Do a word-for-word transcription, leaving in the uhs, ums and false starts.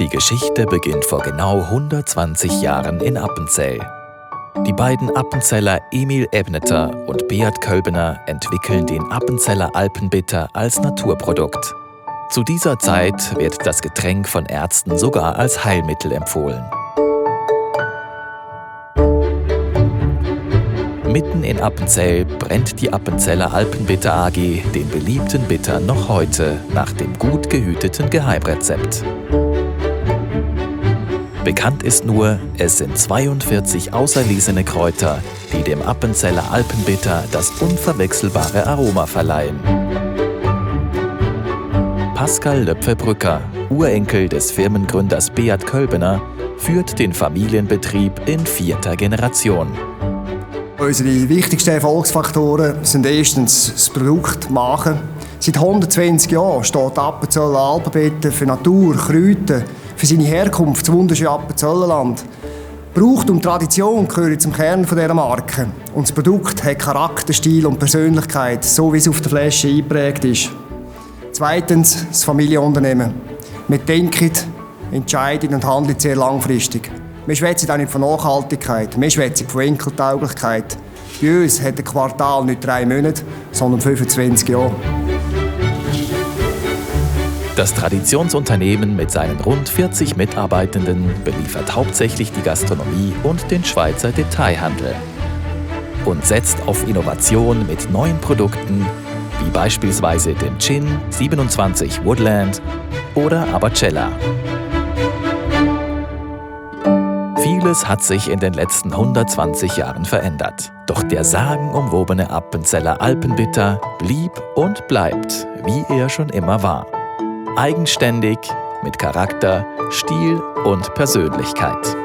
Die Geschichte beginnt vor genau hundertzwanzig Jahren in Appenzell. Die beiden Appenzeller Emil Ebneter und Beat Kölbener entwickeln den Appenzeller Alpenbitter als Naturprodukt. Zu dieser Zeit wird das Getränk von Ärzten sogar als Heilmittel empfohlen. Mitten in Appenzell brennt die Appenzeller Alpenbitter A G den beliebten Bitter noch heute nach dem gut gehüteten Geheimrezept. Bekannt ist nur, es sind zweiundvierzig auserlesene Kräuter, die dem Appenzeller Alpenbitter das unverwechselbare Aroma verleihen. Pascal Löpfe-Brücker, Urenkel des Firmengründers Beat Kölbener, führt den Familienbetrieb in vierter Generation. Unsere wichtigsten Erfolgsfaktoren sind erstens das Produkt, die Marke. Seit hundertzwanzig Jahren steht Appenzeller Alpenbitter für Natur, Kräuter, für seine Herkunft, das wunderschöne Appenzellnerland. Braucht und Tradition gehören zum Kern dieser Marke. Und das Produkt hat Charakter, Stil und Persönlichkeit, so wie es auf der Flasche eingeprägt ist. Zweitens das Familienunternehmen. Wir denken, entscheiden und handeln sehr langfristig. Wir schwätzen auch nicht von Nachhaltigkeit, wir schwätzen von Enkeltauglichkeit. Bei uns hat ein Quartal nicht drei Monate, sondern fünfundzwanzig Jahre. Das Traditionsunternehmen mit seinen rund vierzig Mitarbeitenden beliefert hauptsächlich die Gastronomie und den Schweizer Detailhandel und setzt auf Innovation mit neuen Produkten, wie beispielsweise dem Gin siebenundzwanzig Woodland oder Abacella. Vieles hat sich in den letzten hundertzwanzig Jahren verändert. Doch der sagenumwobene Appenzeller Alpenbitter blieb und bleibt, wie er schon immer war. Eigenständig, mit Charakter, Stil und Persönlichkeit.